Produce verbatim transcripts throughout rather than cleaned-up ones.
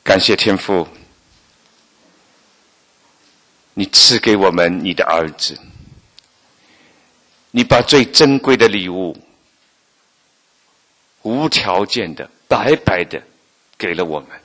感谢天父，你赐给我们你的儿子，你把最珍贵的礼物无条件的白白的给了我们。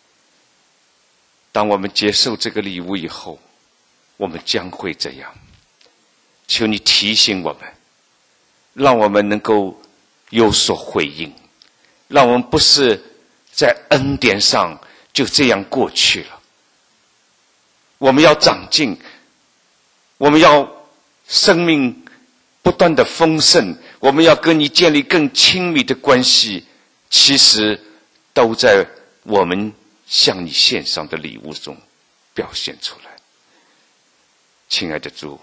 当我们接受这个礼物以后，我们将会这样。求你提醒我们，让我们能够有所回应，让我们不是在恩典上就这样过去了。我们要长进，我们要生命不断的丰盛，我们要跟你建立更亲密的关系，其实都在我们向你献上的礼物中表现出来。亲爱的主，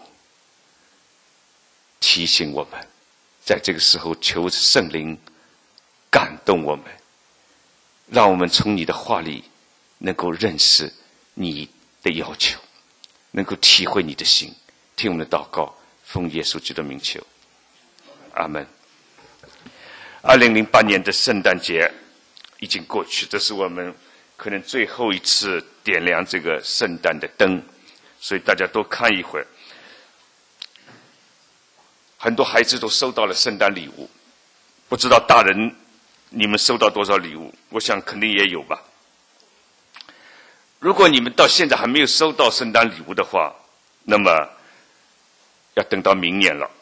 提醒我们，在这个时候求圣灵感动我们，让我们从你的话里能够认识你的要求，能够体会你的心。听我们的祷告，奉耶稣基督的名求，阿门。二零零八年的圣诞节已经过去，这是我们可能最后一次点亮这个圣诞的灯，所以大家多看一会儿。很多孩子都收到了圣诞礼物，不知道大人你们收到多少礼物？我想肯定也有吧。如果你们到现在还没有收到圣诞礼物的话，那么要等到明年了。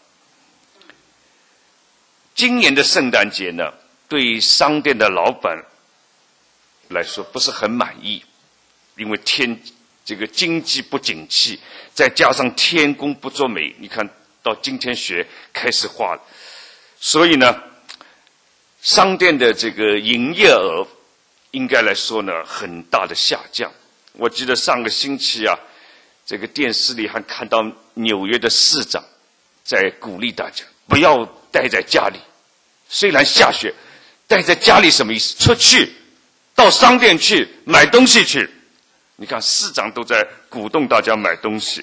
今年的圣诞节呢，对商店的老板来说不是很满意，因为天这个经济不景气，再加上天公不作美，你看到今天雪开始化了，所以呢，商店的这个营业额应该来说呢，很大的下降。我记得上个星期啊，这个电视里还看到纽约的市长在鼓励大家不要待在家里，虽然下雪，待在家里什么意思？出去到商店去买东西去。你看市长都在鼓动大家买东西。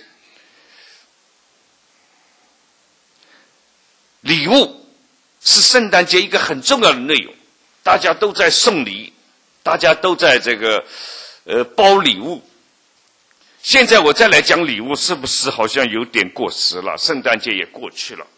礼物是圣诞节一个很重要的内容，大家都在送礼，大家都在这个呃包礼物。现在我再来讲礼物，是不是好像有点过时了？圣诞节也过去了。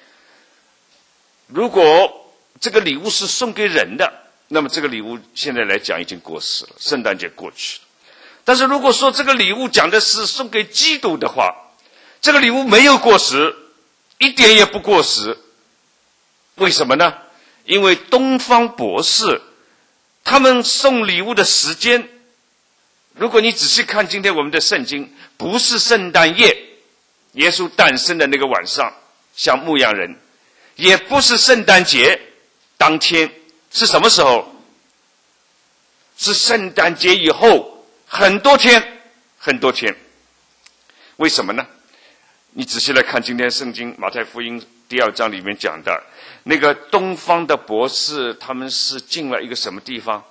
如果这个礼物是送给人的，那么这个礼物现在来讲已经过时了，圣诞节过去了。但是如果说这个礼物讲的是送给基督的话，这个礼物没有过时，一点也不过时。为什么呢？因为东方博士他们送礼物的时间，如果你仔细看今天我们的圣经，不是圣诞夜耶稣诞生的那个晚上像牧羊人，也不是圣诞节当天，是什么时候？是圣诞节以后很多天很多天。为什么呢？你仔细来看今天圣经马太福音第二章里面讲的，那个东方的博士他们是进了一个什么地方？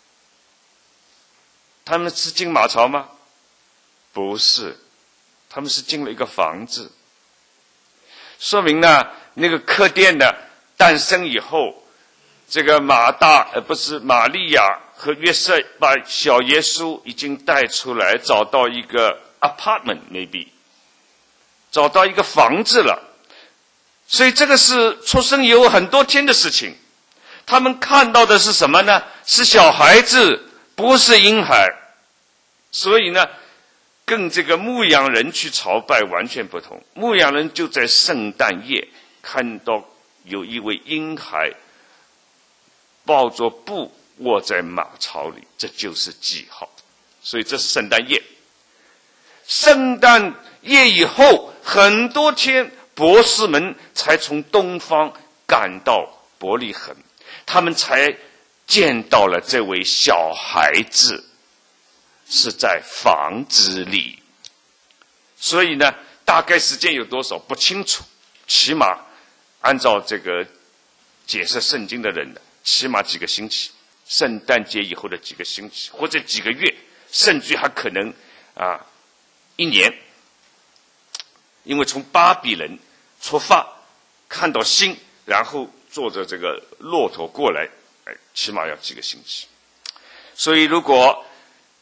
他们是进马槽吗？不是，他们是进了一个房子。说明呢，那个客店的诞生以后，这个马大呃不是玛利亚和约瑟把小耶稣已经带出来，找到一个 apartment maybe， 找到一个房子了。所以这个是出生以后很多天的事情。他们看到的是什么呢？是小孩子，不是婴孩。所以呢，跟这个牧羊人去朝拜完全不同。牧羊人就在圣诞夜看到有一位婴孩抱着布卧在马槽里，这就是记号。所以这是圣诞夜。圣诞夜以后很多天，博士们才从东方赶到伯利恒，他们才见到了这位小孩子是在房子里。所以呢，大概时间有多少不清楚，起码按照这个解释圣经的人呢，起码几个星期，圣诞节以后的几个星期，或者几个月，甚至还可能啊一年。因为从巴比伦出发，看到星，然后坐着这个骆驼过来，哎，起码要几个星期。所以如果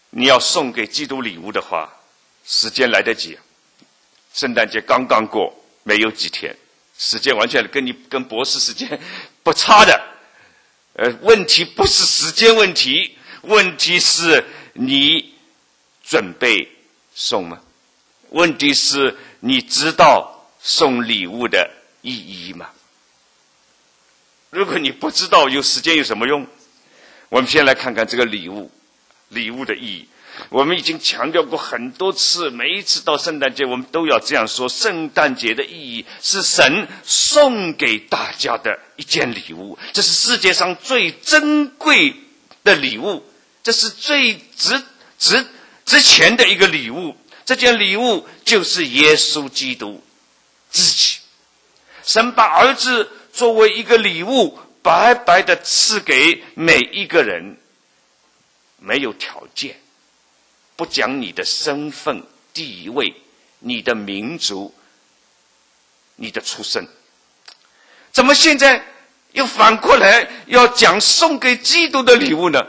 你要送给基督礼物的话，时间来得及，圣诞节刚刚过，没有几天，时间完全跟你跟博士时间不差的。呃，问题不是时间问题，问题是你准备送吗？问题是你知道送礼物的意义吗？如果你不知道，有时间有什么用？我们先来看看这个礼物，礼物的意义。我们已经强调过很多次，每一次到圣诞节我们都要这样说，圣诞节的意义是神送给大家的一件礼物，这是世界上最珍贵的礼物，这是最值值值钱的一个礼物。这件礼物就是耶稣基督自己，神把儿子作为一个礼物白白的赐给每一个人，没有条件，不讲你的身份地位，你的民族，你的出身。怎么现在又反过来要讲送给基督的礼物呢？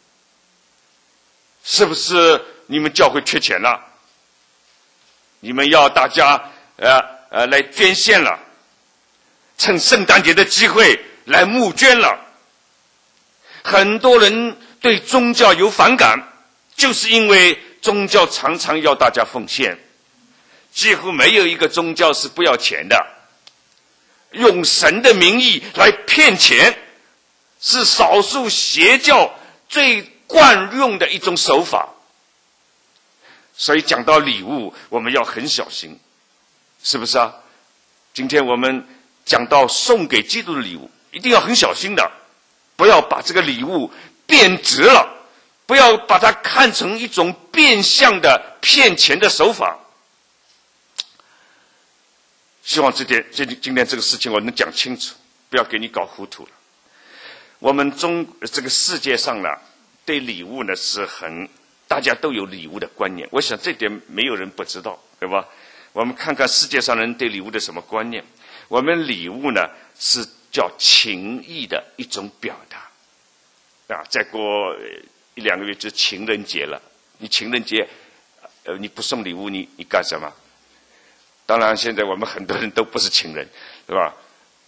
是不是你们教会缺钱了？你们要大家呃呃来捐献了，趁圣诞节的机会来募捐了。很多人对宗教有反感，就是因为宗教常常要大家奉献，几乎没有一个宗教是不要钱的。用神的名义来骗钱，是少数邪教最惯用的一种手法。所以讲到礼物，我们要很小心，是不是啊？今天我们讲到送给基督的礼物，一定要很小心的，不要把这个礼物变质了，不要把它看成一种变相的骗钱的手法。希望这点今今天这个事情我能讲清楚，不要给你搞糊涂了。我们中这个世界上呢，对礼物呢是很大家都有礼物的观念，我想这点没有人不知道，对吧？我们看看世界上人对礼物的什么观念。我们礼物呢是叫情意的一种表达啊，再过一两个月就情人节了，你情人节呃你不送礼物，你你干什么？当然现在我们很多人都不是情人，对吧？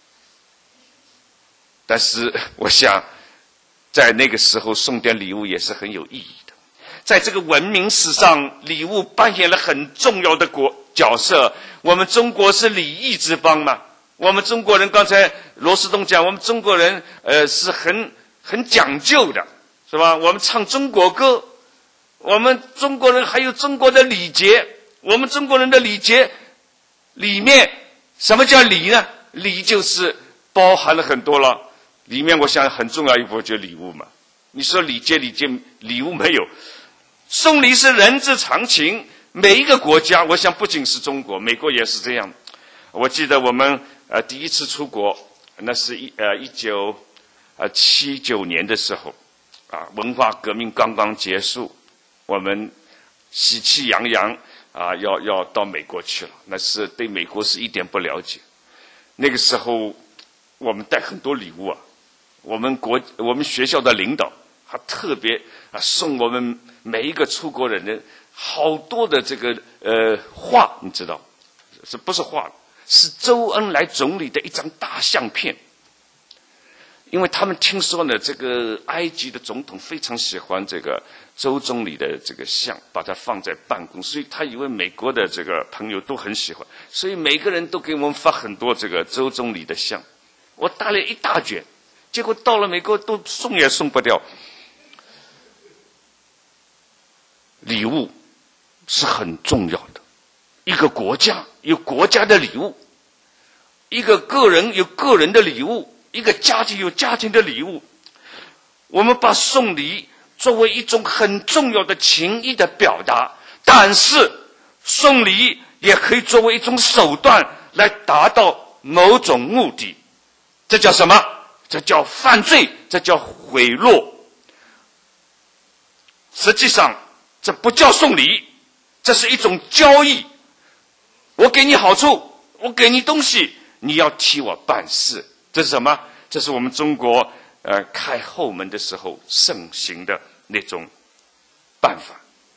但是我想在那个时候送点礼物也是很有意义的。在这个文明史上，礼物扮演了很重要的国角色。我们中国是礼义之邦嘛，我们中国人刚才罗斯东讲，我们中国人呃是很很讲究的，是吧？我们唱中国歌，我们中国人还有中国的礼节，我们中国人的礼节里面什么叫礼呢？礼就是包含了很多了，里面我想很重要一部分就是礼物嘛。你说礼节礼节礼物没有，送礼是人之常情，每一个国家，我想不仅是中国，美国也是这样。我记得我们呃第一次出国，那是一呃一九呃七九年的时候，啊，文化革命刚刚结束，我们喜气洋洋啊，要要到美国去了，那是对美国是一点不了解。那个时候我们带很多礼物啊，我们国我们学校的领导还特别啊送我们每一个出国人的好多的这个呃画，你知道，是不是画？是周恩来总理的一张大相片。因为他们听说呢，这个埃及的总统非常喜欢这个周总理的这个像，把它放在办公，所以他以为美国的这个朋友都很喜欢，所以每个人都给我们发很多这个周总理的像。我带了一大卷，结果到了美国都送也送不掉。礼物是很重要的，一个国家有国家的礼物，一个个人有个人的礼物，一个家庭有家庭的礼物。我们把送礼作为一种很重要的情谊的表达，但是送礼也可以作为一种手段来达到某种目的。这叫什么？这叫犯罪，这叫贿赂。实际上这不叫送礼，这是一种交易。我给你好处，我给你东西，你要替我办事。这是什么？这是我们中国呃开后门的时候盛行的那种办法。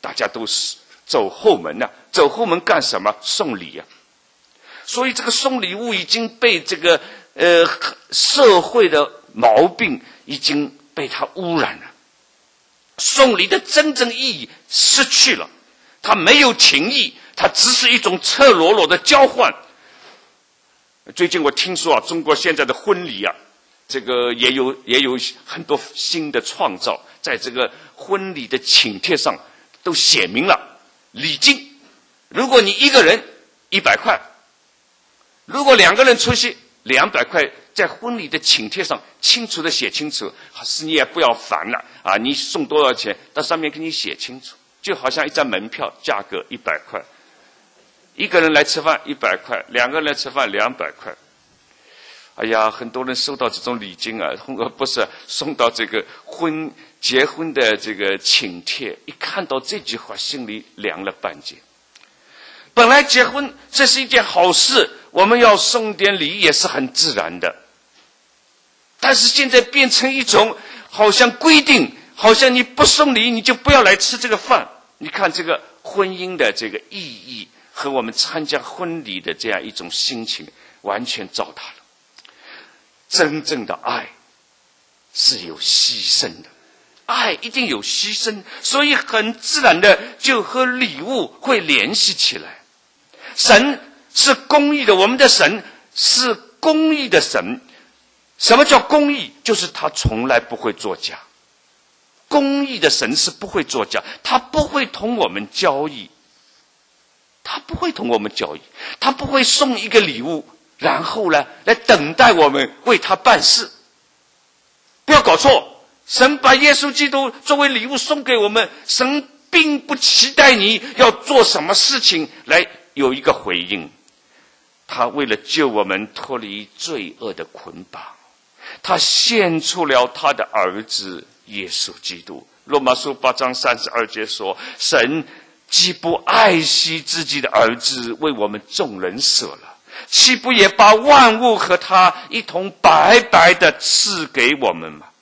大家都是走后门呐、啊，走后门干什么？送礼呀、啊。所以这个送礼物已经被这个呃社会的毛病已经被它污染了。送礼的真正意义失去了，它没有情义，它只是一种赤裸裸的交换。最近我听说啊，中国现在的婚礼啊，这个也有也有很多新的创造，在这个婚礼的请帖上都写明了礼金。如果你一个人一百块，如果两个人出席两百块，在婚礼的请帖上清楚的写清楚，是你也不要烦了啊！你送多少钱，到上面给你写清楚，就好像一张门票，价格一百块，一个人来吃饭一百块，两个人来吃饭两百块。哎呀，很多人收到这种礼金啊，不是送到这个婚结婚的这个请帖，一看到这句话，心里凉了半截。本来结婚这是一件好事，我们要送点礼也是很自然的，但是现在变成一种好像规定，好像你不送礼你就不要来吃这个饭。你看这个婚姻的这个意义和我们参加婚礼的这样一种心情完全糟蹋了。真正的爱是有牺牲的，爱一定有牺牲，所以很自然的就和礼物会联系起来。神是公义的，我们的神是公义的神。什么叫公义？就是他从来不会作假。公义的神是不会作假，他不会同我们交易，他不会同我们交易，他不会送一个礼物，然后呢来等待我们为他办事。不要搞错，神把耶稣基督作为礼物送给我们，神并不期待你要做什么事情来有一个回应。他为了救我们脱离罪恶的捆绑，他献出了他的儿子耶稣基督。罗马书八章三十二节说，神既不爱惜自己的儿子，为我们众人舍了，岂不也把万物和他一同白白的赐给我们吗？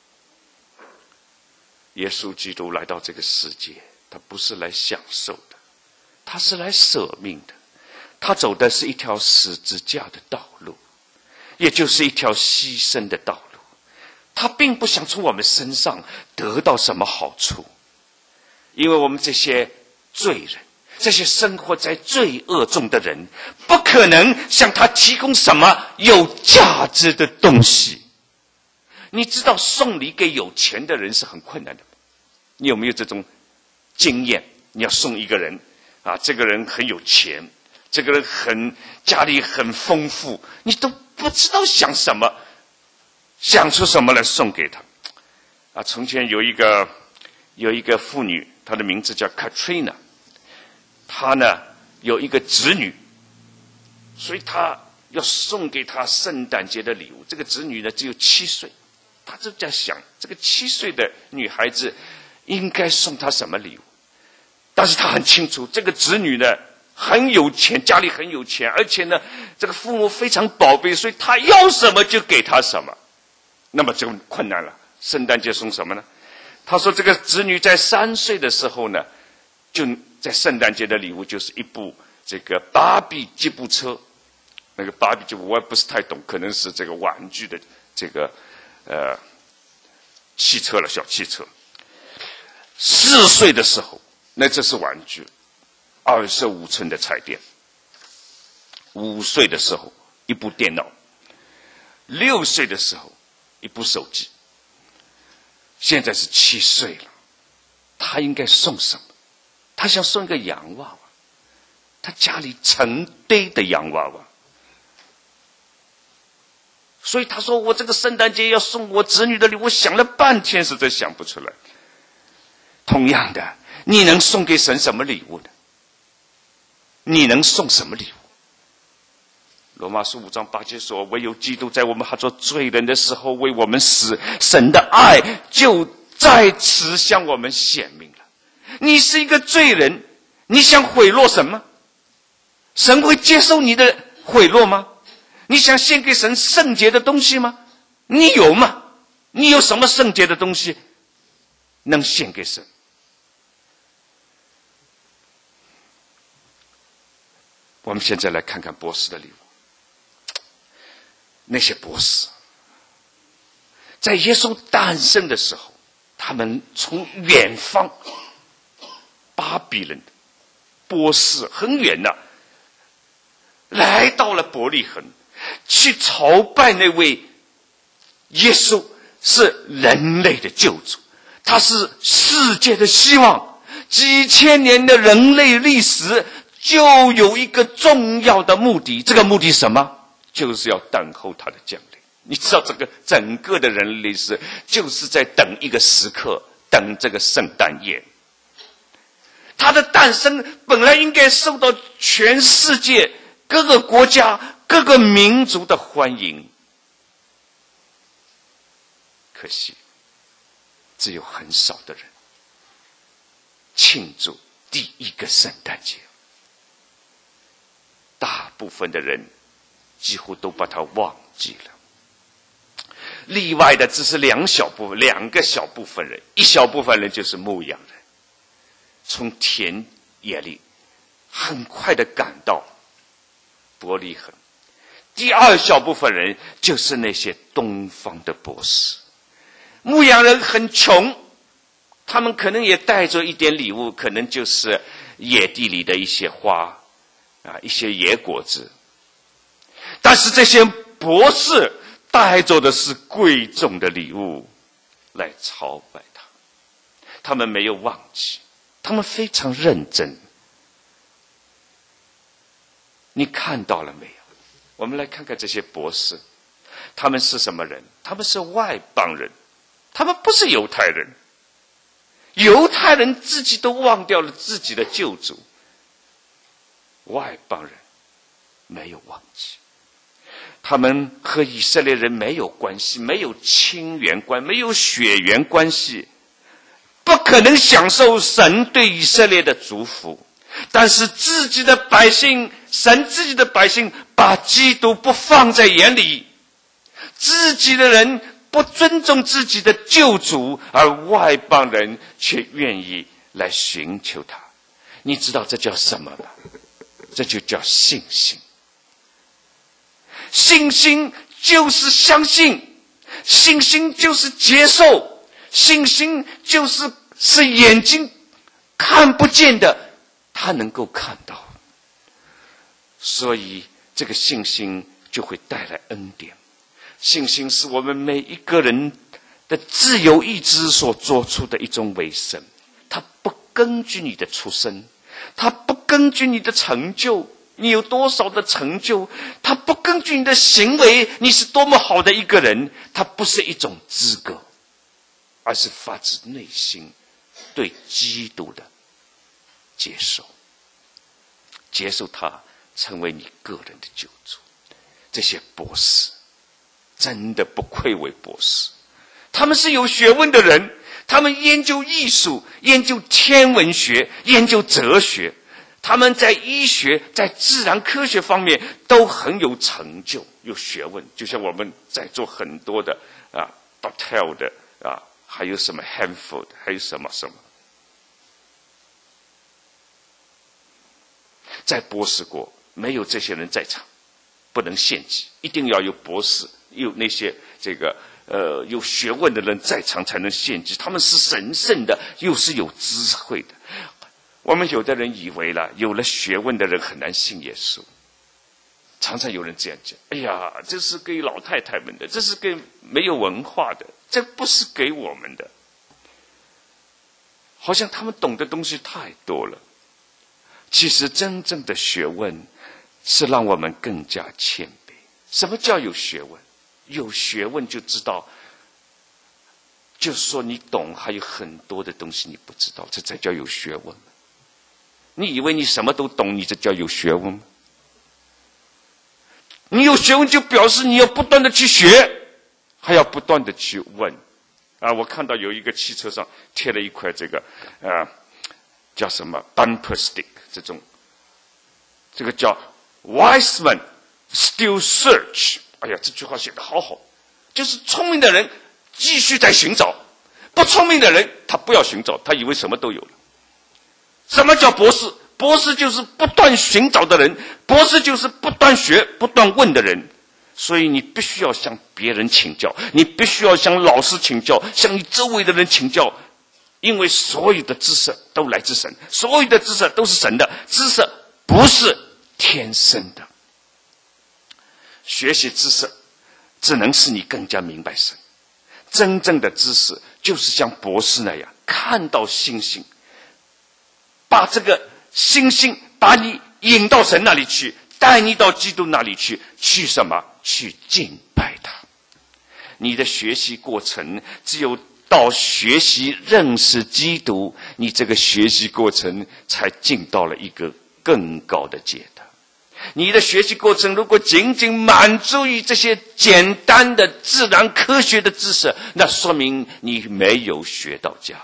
耶稣基督来到这个世界，他不是来享受的，他是来舍命的。他走的是一条十字架的道路，也就是一条牺牲的道路。他并不想从我们身上得到什么好处，因为我们这些罪人，这些生活在罪恶中的人，不可能向他提供什么有价值的东西。你知道送礼给有钱的人是很困难的，你有没有这种经验？你要送一个人啊，这个人很有钱，这个人很家里很丰富，你都不知道想什么，想出什么来送给他。啊，从前有一个有一个妇女，她的名字叫 Katrina， 她呢有一个侄女，所以她要送给她圣诞节的礼物。这个侄女呢只有七岁，她就在想，这个七岁的女孩子应该送她什么礼物。但是她很清楚，这个侄女呢很有钱，家里很有钱，而且呢这个父母非常宝贝，所以她要什么就给她什么。那么就困难了，圣诞节送什么呢？他说这个侄女在三岁的时候呢，就在圣诞节的礼物就是一部这个芭比吉普车。那个芭比吉普我也不是太懂，可能是这个玩具的这个呃汽车了，小汽车。四岁的时候，那这是玩具，二十五寸的彩电。五岁的时候，一部电脑。六岁的时候，一部手机。现在是七岁了，他应该送什么？他想送一个洋娃娃，他家里成堆的洋娃娃，所以他说我这个圣诞节要送我子女的礼物，我想了半天实在想不出来。同样的，你能送给神什么礼物呢？你能送什么礼物？罗马书五章八节说，唯有基督在我们还做罪人的时候为我们死，神的爱就在此向我们显明了。你是一个罪人，你想贿赂神吗？神会接受你的贿赂吗？你想献给神圣洁的东西吗？你有吗？你有什么圣洁的东西能献给神？ 我们现在来看看博士的礼物。那些博士在耶稣诞生的时候，他们从远方巴比伦的波斯很远呐、啊，来到了伯利恒，去朝拜那位耶稣是人类的救主，他是世界的希望。几千年的人类历史就有一个重要的目的，这个目的是什么？就是要等候他的降临。你知道这个整个的人类历史就是在等一个时刻，等这个圣诞夜。他的诞生本来应该受到全世界各个国家各个民族的欢迎，可惜只有很少的人庆祝第一个圣诞节，大部分的人几乎都把它忘记了。例外的只是两小部分，两个小部分人，一小部分人就是牧羊人，从田野里很快的赶到伯利恒。第二小部分人就是那些东方的博士。牧羊人很穷，他们可能也带着一点礼物，可能就是野地里的一些花啊，一些野果子。但是这些博士带着的是贵重的礼物来朝拜他，他们没有忘记，他们非常认真。你看到了没有？我们来看看这些博士，他们是什么人？他们是外邦人，他们不是犹太人。犹太人自己都忘掉了自己的救主，外邦人没有忘记。他们和以色列人没有关系，没有亲缘关，没有血缘关系，不可能享受神对以色列的祝福。但是自己的百姓，神自己的百姓把基督不放在眼里，自己的人不尊重自己的救主，而外邦人却愿意来寻求他。你知道这叫什么吗？这就叫信心。信心就是相信，信心就是接受，信心就是是眼睛看不见的，他能够看到。所以这个信心就会带来恩典。信心是我们每一个人的自由意志所做出的一种委身，它不根据你的出身，它不根据你的成就，你有多少的成就，它不根据你的行为，你是多么好的一个人，它不是一种资格，而是发自内心对基督的接受，接受他成为你个人的救主。这些博士真的不愧为博士，他们是有学问的人，他们研究艺术，研究天文学，研究哲学，他们在医学在自然科学方面都很有成就，有学问。就像我们在做很多的啊 Bartel 的啊，还有什么 Hanford， 还有什么什么。在波斯国没有这些人在场，不能献祭，一定要有博士，有那些这个呃有学问的人在场才能献祭，他们是神圣的，又是有智慧的。我们有的人以为了有了学问的人很难信耶稣，常常有人这样讲，哎呀，这是给老太太们的，这是给没有文化的，这不是给我们的。好像他们懂的东西太多了。其实真正的学问是让我们更加谦卑。什么叫有学问？有学问就知道，就是说你懂，还有很多的东西你不知道，这才叫有学问。你以为你什么都懂，你这叫有学问吗？你有学问就表示你要不断的去学，还要不断的去问。啊，我看到有一个汽车上贴了一块这个啊，叫什么 bumper stick， 这种，这个叫 wise men still search。哎呀，这句话写得好好，就是聪明的人继续在寻找，不聪明的人他不要寻找，他以为什么都有了。什么叫博士？ 博士就是不断寻找的人，博士就是不断学、不断问的人。所以你必须要向别人请教，你必须要向老师请教，向你周围的人请教，因为所有的知识都来自神，所有的知识都是神的，知识不是天生的。学习知识只能使你更加明白神，真正的知识就是像博士那样看到星星，把这个星星把你引到神那里去，带你到基督那里去，去什么？去敬拜他。你的学习过程只有到学习认识基督，你这个学习过程才进到了一个更高的阶段。你的学习过程如果仅仅满足于这些简单的自然科学的知识，那说明你没有学到家。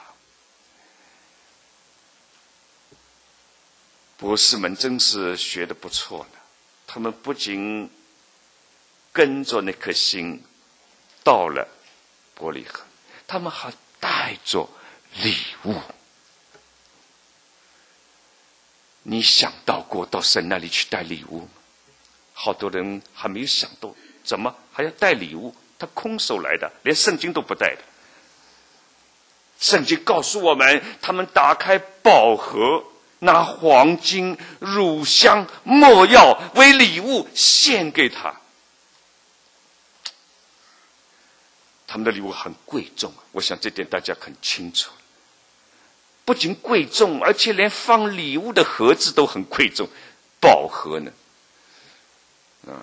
博士们真是学得不错呢，他们不仅跟着那颗星到了伯利恒，他们还带着礼物。你想到过到神那里去带礼物吗？好多人还没有想到，怎么还要带礼物？他空手来的，连圣经都不带的。圣经告诉我们，他们打开宝盒，拿黄金、乳香、没药为礼物献给他。他们的礼物很贵重，我想这点大家很清楚。不仅贵重，而且连放礼物的盒子都很贵重，宝盒呢？啊，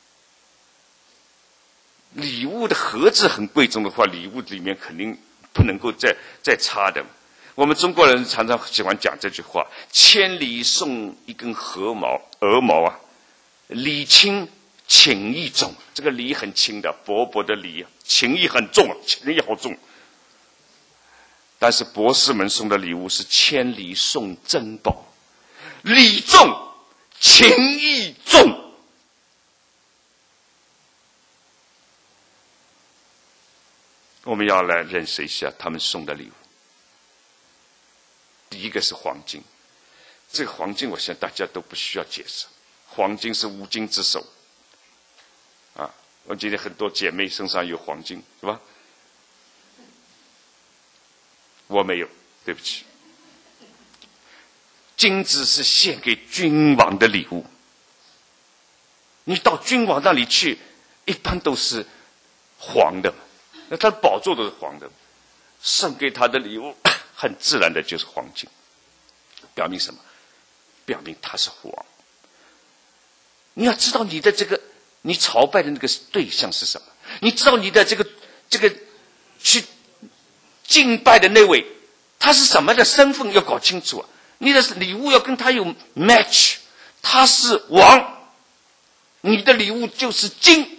礼物的盒子很贵重的话，礼物里面肯定不能够再再差的。我们中国人常常喜欢讲这句话：千里送一根鹅毛，鹅毛啊，礼轻情意重。这个礼很轻的，薄薄的礼，情意很重，情意好重。但是博士们送的礼物是千里送珍宝，礼重，情意重。我们要来认识一下他们送的礼物。第一个是黄金，这个黄金我想大家都不需要解释，黄金是无金之首啊！我记得很多姐妹身上有黄金，是吧？我没有，对不起。金子是献给君王的礼物，你到君王那里去，一般都是黄的，那他的宝座都是黄的，送给他的礼物很自然的就是黄金，表明什么？表明他是王。你要知道你的这个你朝拜的那个对象是什么，你知道你的这个这个去敬拜的那位他是什么的身份要搞清楚啊！你的礼物要跟他有 match， 他是王，你的礼物就是金。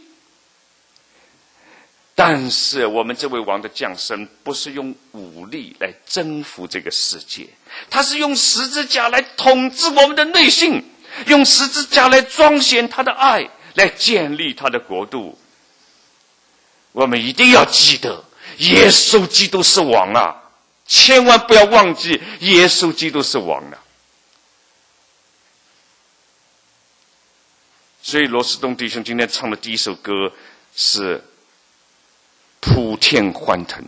但是我们这位王的降生不是用武力来征服这个世界，他是用十字架来统治我们的内心，用十字架来彰显他的爱，来建立他的国度。我们一定要记得耶稣基督是王啊，千万不要忘记耶稣基督是王啊。所以罗斯东弟兄今天唱的第一首歌是普天欢腾。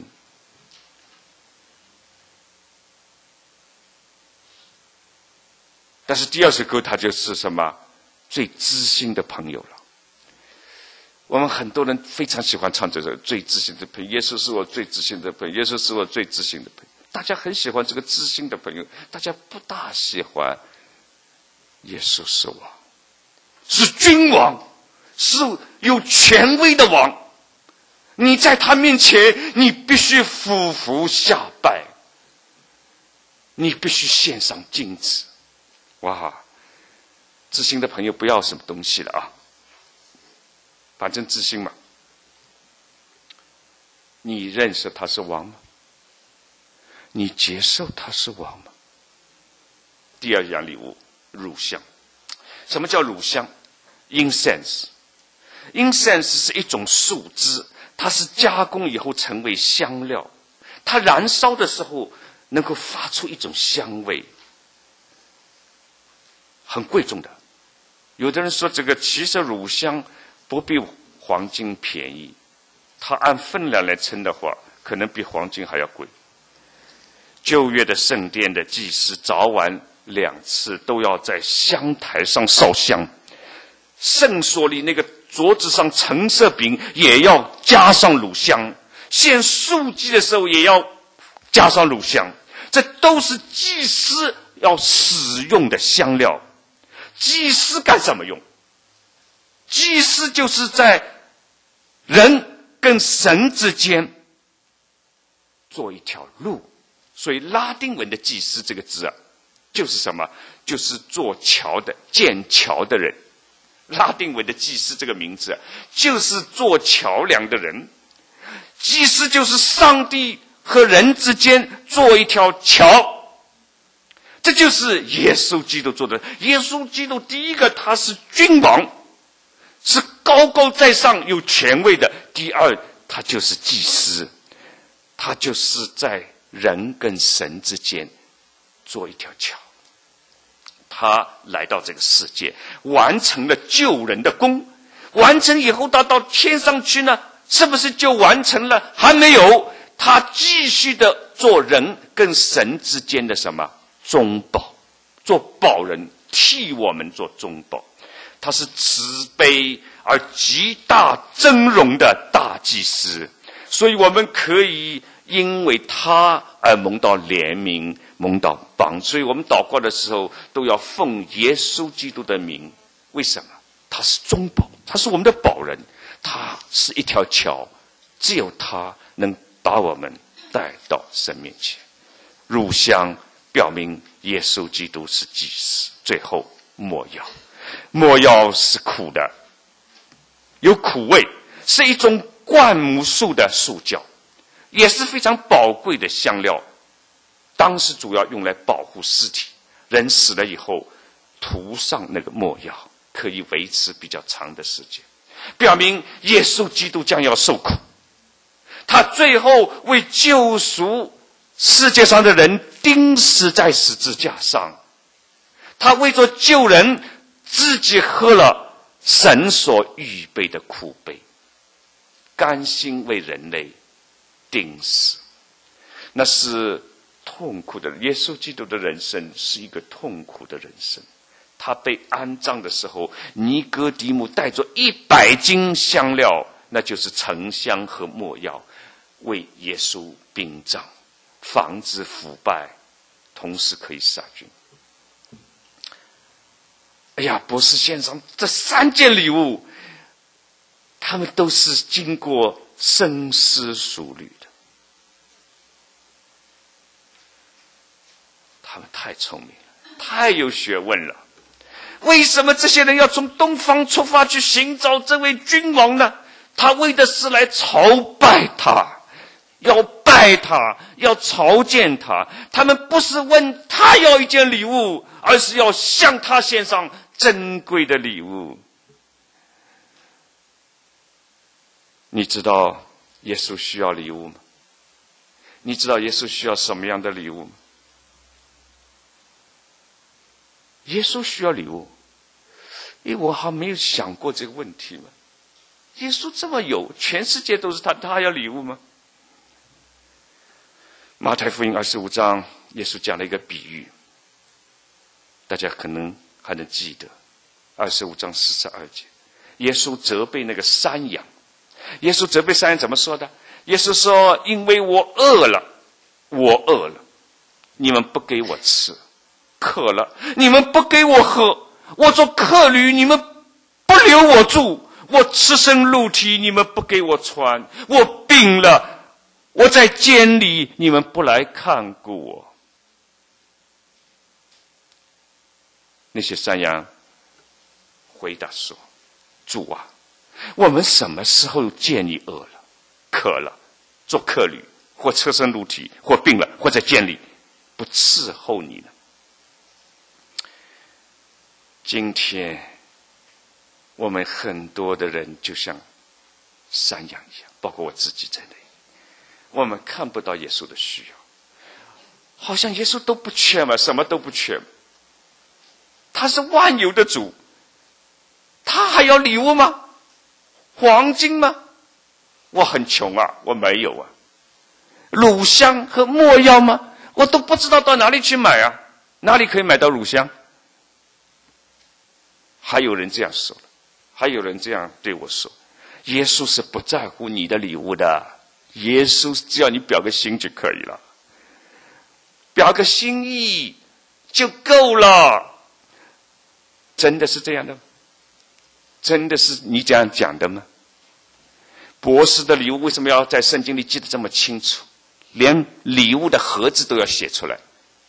但是第二首歌它就是什么？最知心的朋友了。我们很多人非常喜欢唱这首最知心的朋友，耶稣是我最知心的朋友，耶稣是我最知心的朋友。大家很喜欢这个知心的朋友，大家不大喜欢耶稣是王，是君王，是有权威的王。你在他面前，你必须俯伏下拜，你必须献上金子。哇，知心的朋友不要什么东西了啊，反正知心嘛。你认识他是王吗？你接受他是王吗？第二样礼物，乳香。什么叫乳香？ Incense。 Incense 是一种树枝，它是加工以后成为香料，它燃烧的时候能够发出一种香味。 很贵重的。有的人说这个其实乳香不比黄金便宜，它按分量来称的话，可能比黄金还要贵。旧约的圣殿的祭司早晚两次都要在香台上烧香，圣所里那个桌子上橙色饼也要加上乳香，献素祭的时候也要加上乳香，这都是祭司要使用的香料。祭司干什么用？祭司就是在人跟神之间做一条路，所以拉丁文的祭司这个字啊，就是什么？就是做桥的、建桥的人。拉丁文的祭司这个名字啊，就是做桥梁的人。祭司就是上帝和人之间做一条桥。这就是耶稣基督做的。耶稣基督第一个，他是君王，是高高在上有权位的。第二，他就是祭司，他就是在人跟神之间做一条桥。他来到这个世界，完成了救人的功。完成以后，他到天上去呢，是不是就完成了？还没有，他继续的做人跟神之间的什么？中保，做保人，替我们做中保。他是慈悲而极大尊荣的大祭司，所以我们可以因为他而蒙到怜悯，蒙到帮。所以我们祷告的时候都要奉耶稣基督的名。为什么？他是中保，他是我们的保人，他是一条桥，只有他能把我们带到神面前。乳香表明耶稣基督是祭司。最后没药，没药是苦的，有苦味，是一种灌木树的树胶，也是非常宝贵的香料。当时主要用来保护尸体，人死了以后涂上那个没药，可以维持比较长的时间，表明耶稣基督将要受苦。他最后为救赎世界上的人钉死在十字架上，他为着救人，自己喝了神所预备的苦杯，甘心为人类钉死。那是痛苦的。耶稣基督的人生是一个痛苦的人生。他被安葬的时候，尼哥底母带着一百斤香料，那就是沉香和没药，为耶稣殡葬，防止腐败，同时可以杀菌。哎呀，博士先生，这三件礼物，他们都是经过深思熟虑的。他们太聪明了，太有学问了。为什么这些人要从东方出发去寻找这位君王呢？他为的是来朝拜他，要拜他，要朝见他。他们不是问他要一件礼物，而是要向他献上珍贵的礼物。你知道耶稣需要礼物吗？你知道耶稣需要什么样的礼物吗？耶稣需要礼物，因为我还没有想过这个问题嘛。耶稣这么有，全世界都是他，他还要礼物吗？马太福音二十五章，耶稣讲了一个比喻，大家可能还能记得。二十五章四十二节，耶稣责备那个山羊。耶稣责备山羊怎么说的？耶稣说：“因为我饿了，我饿了，你们不给我吃；渴了，你们不给我喝；我做客旅，你们不留我住；我赤身露体，你们不给我穿；我病了，我在监里，你们不来看顾我。”那些山羊回答说：“主啊，我们什么时候见你饿了、渴了、做客旅，或赤身露体，或病了，或在监里，不伺候你呢？”今天我们很多的人就像山羊一样，包括我自己在内，我们看不到耶稣的需要，好像耶稣都不缺嘛，什么都不缺。 他是万有的主，他还要礼物吗？黄金吗？我很穷啊，我没有啊。乳香和没药吗？我都不知道到哪里去买啊，哪里可以买到乳香？还有人这样说，还有人这样对我说，耶稣是不在乎你的礼物的，耶稣只要你表个心就可以了，表个心意就够了。真的是这样的吗？真的是你这样讲的吗？博士的礼物为什么要在圣经里记得这么清楚？连礼物的盒子都要写出来。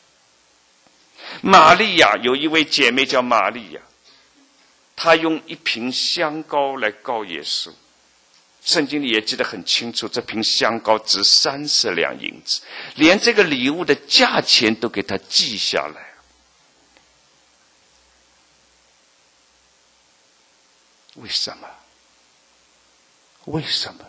玛利亚有一位姐妹叫玛利亚，她用一瓶香膏来膏耶稣。圣经里也记得很清楚，这瓶香膏值三十两银子，连这个礼物的价钱都给她记下来。为什么？为什么？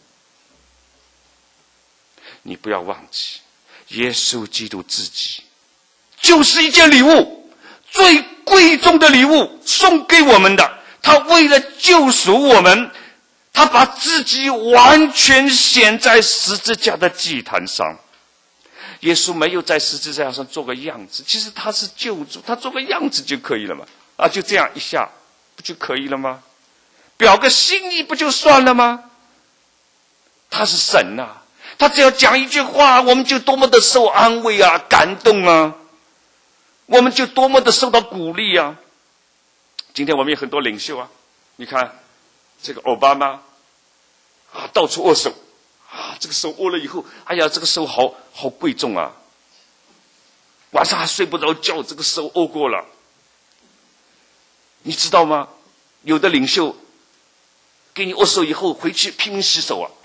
你不要忘记，耶稣基督自己就是一件礼物，最贵重的礼物送给我们的。他为了救赎我们，他把自己完全显在十字架的祭坛上。耶稣没有在十字架上做个样子，其实他是救主，他做个样子就可以了嘛。啊，就这样一下不就可以了吗？表个心意不就算了吗？他是神啊，他只要讲一句话，我们就多么的受安慰啊，感动啊，我们就多么的受到鼓励啊。今天我们有很多领袖啊，你看这个奥巴马啊，到处握手啊，这个手握了以后，哎呀，这个手好好贵重啊，晚上还睡不着觉，这个手握过了。你知道吗？有的领袖给你握手以后，回去拼命洗手啊。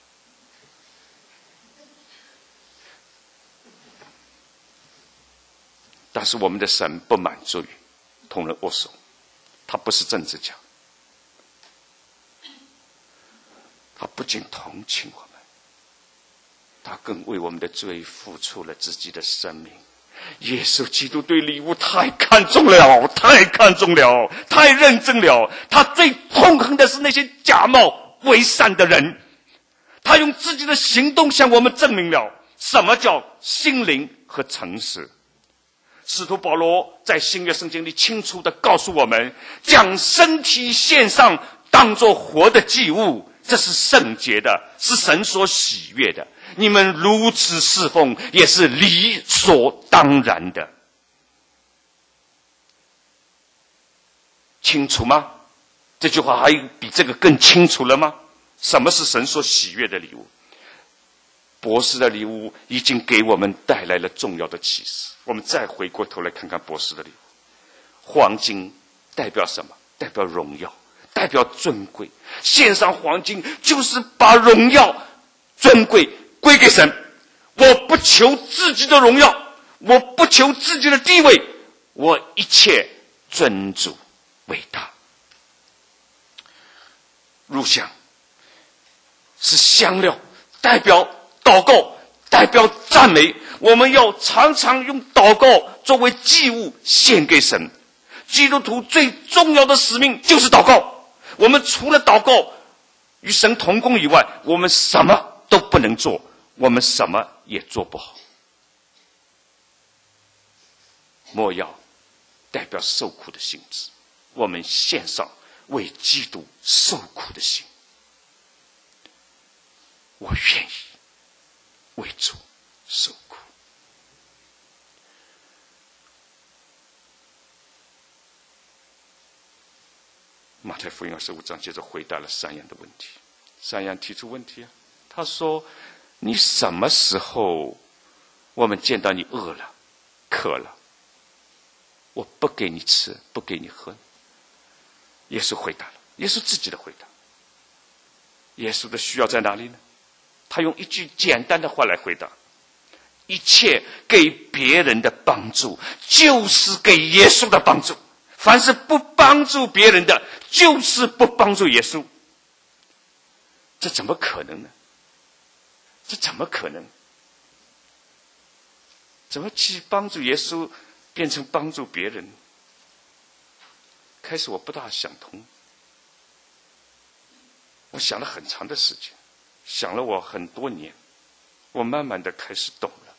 但是我们的神不满足于同人握手，他不是政治家，他不仅同情我们，他更为我们的罪付出了自己的生命。耶稣基督对礼物太看重了，太看重了，太认真了。他最痛恨的是那些假冒伪善的人。他用自己的行动向我们证明了什么叫心灵和诚实。使徒保罗在新约圣经里清楚地告诉我们，将身体献上当作活的祭物，这是圣洁的，是神所喜悦的。你们如此侍奉，也是理所当然的。清楚吗？这句话还有比这个更清楚了吗？什么是神所喜悦的礼物？博士的礼物已经给我们带来了重要的启示。我们再回过头来看看博士的礼物。黄金代表什么？代表荣耀，代表尊贵。献上黄金就是把荣耀、尊贵归给神。我不求自己的荣耀，我不求自己的地位，我一切尊主为大。入香是香料，代表祷告，代表赞美。我们要常常用祷告作为祭物献给神。基督徒最重要的使命就是祷告。我们除了祷告与神同工以外，我们什么都不能做，我们什么也做不好。莫要代表受苦的性质，我们献上为基督受苦的心。我愿意为主受苦。马太福音二十五章接着回答了山羊的问题。山羊提出问题啊，他说：“你什么时候我们见到你饿了、渴了，我不给你吃，不给你喝？”耶稣回答了，耶稣自己的回答。耶稣的需要在哪里呢？他用一句简单的话来回答：一切给别人的帮助，就是给耶稣的帮助。凡是不帮助别人的，就是不帮助耶稣。这怎么可能呢？这怎么可能？怎么去帮助耶稣变成帮助别人？ 开始我不大想通，我想了很长的时间，想了我很多年，我慢慢的开始懂了。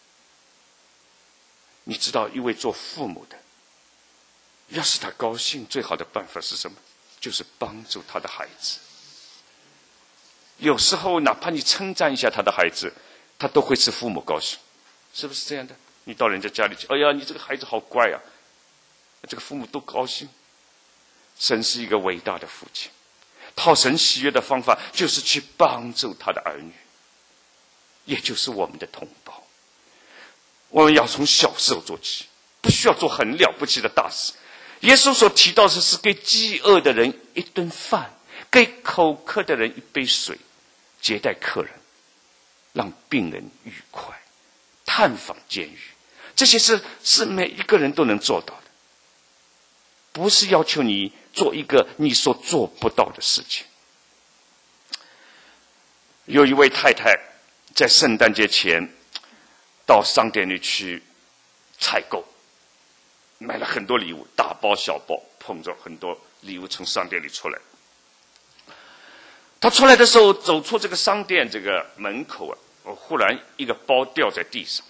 你知道，一位做父母的，要使他高兴，最好的办法是什么？就是帮助他的孩子。有时候哪怕你称赞一下他的孩子，他都会使父母高兴，是不是这样的？你到人家家里去，哎呀，你这个孩子好乖啊，这个父母都高兴。神是一个伟大的父亲，讨神喜悦的方法就是去帮助他的儿女，也就是我们的同胞。我们要从小时候做起，不需要做很了不起的大事。耶稣所提到的是给饥饿的人一顿饭，给口渴的人一杯水，接待客人，让病人愉快，探访监狱，这些是是每一个人都能做到的，不是要求你做一个你所做不到的事情。有一位太太在圣诞节前到商店里去采购，买了很多礼物，大包小包，碰着很多礼物从商店里出来。他出来的时候，走出这个商店这个门口啊，忽然一个包掉在地上，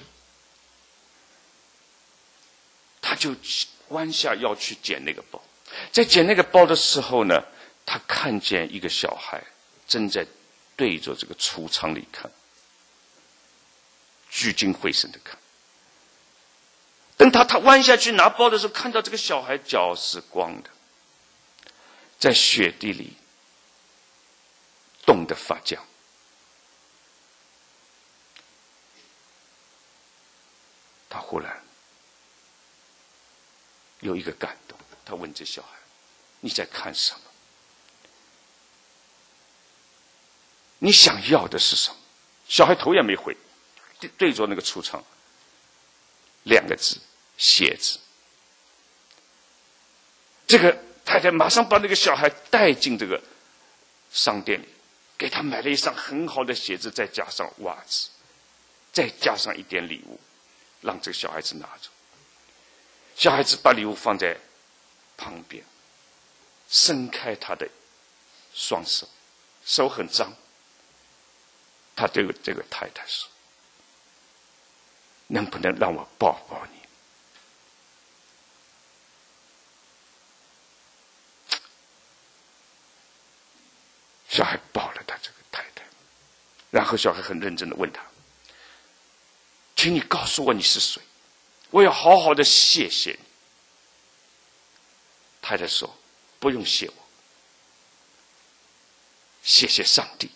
他就弯下腰去捡那个包。在捡那个包的时候呢，他看见一个小孩正在对着这个橱窗里看，聚精会神的看。等他他弯下去拿包的时候，看到这个小孩脚是光的，在雪地里冻得发僵。他忽然有一个感动，他问这小孩：“你在看什么？你想要的是什么？”小孩头也没回，对着那个橱窗，两个字：鞋子。这个太太马上把那个小孩带进这个商店里，给他买了一双很好的鞋子，再加上袜子，再加上一点礼物，让这个小孩子拿着。小孩子把礼物放在旁边，伸开他的双手，手很脏。他对这个太太说：“能不能让我抱抱你？”小孩抱了他这个太太，然后小孩很认真的问他：“请你告诉我你是谁，我要好好的谢谢你。”太太说：“不用谢我，谢谢上帝，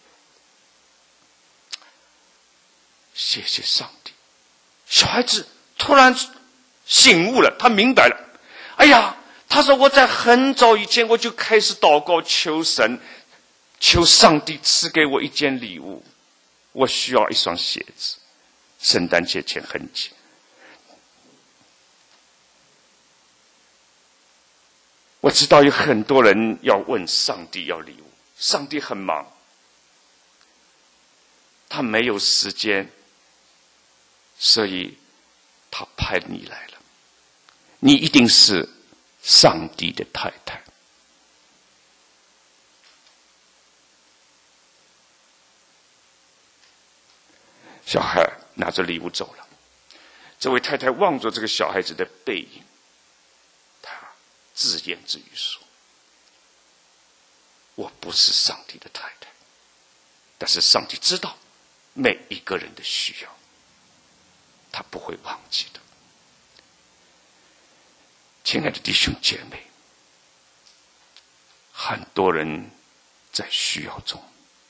谢谢上帝。”小孩子突然醒悟了，他明白了。哎呀，他说我在很早以前我就开始祷告，求神，求上帝赐给我一件礼物，我需要一双鞋子。圣诞节前很近，我知道有很多人要问上帝要礼物，上帝很忙，他没有时间，所以他派你来了。你一定是上帝的太太。小孩拿着礼物走了，这位太太望着这个小孩子的背影，他自言自语说：“我不是上帝的太太，但是上帝知道每一个人的需要，他不会忘记的。”亲爱的弟兄姐妹，很多人在需要中，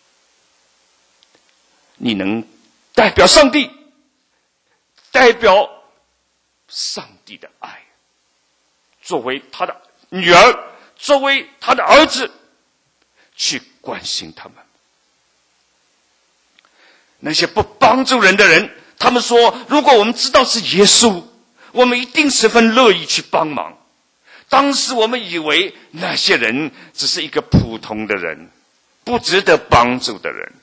你能代表上帝，代表上帝的爱，作为他的女儿，作为他的儿子，去关心他们。那些不帮助人的人，他们说，如果我们知道是耶稣，我们一定十分乐意去帮忙。当时我们以为那些人只是一个普通的人，不值得帮助的人。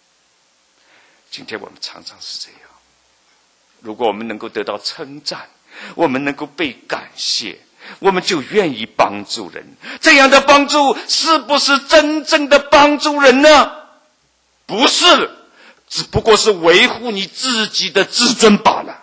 今天我们常常是这样，如果我们能够得到称赞， 我们能够被感谢，我们就愿意帮助人。这样的帮助是不是真正的帮助人呢？不是，只不过是维护你自己的自尊罢了。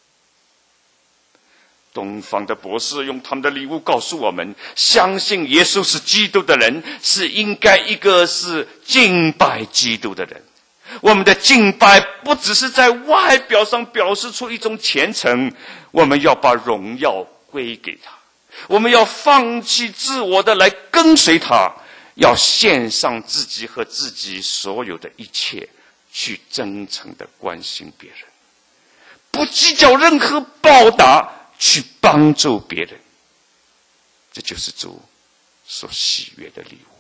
东方的博士用他们的礼物告诉我们，相信耶稣是基督的人，是应该一个是敬拜基督的人。我们的敬拜不只是在外表上表示出一种虔诚，我们要把荣耀归给他，我们要放弃自我的来跟随他，要献上自己和自己所有的一切，去真诚的关心别人，不计较任何报答，去帮助别人。这就是主所喜悦的礼物。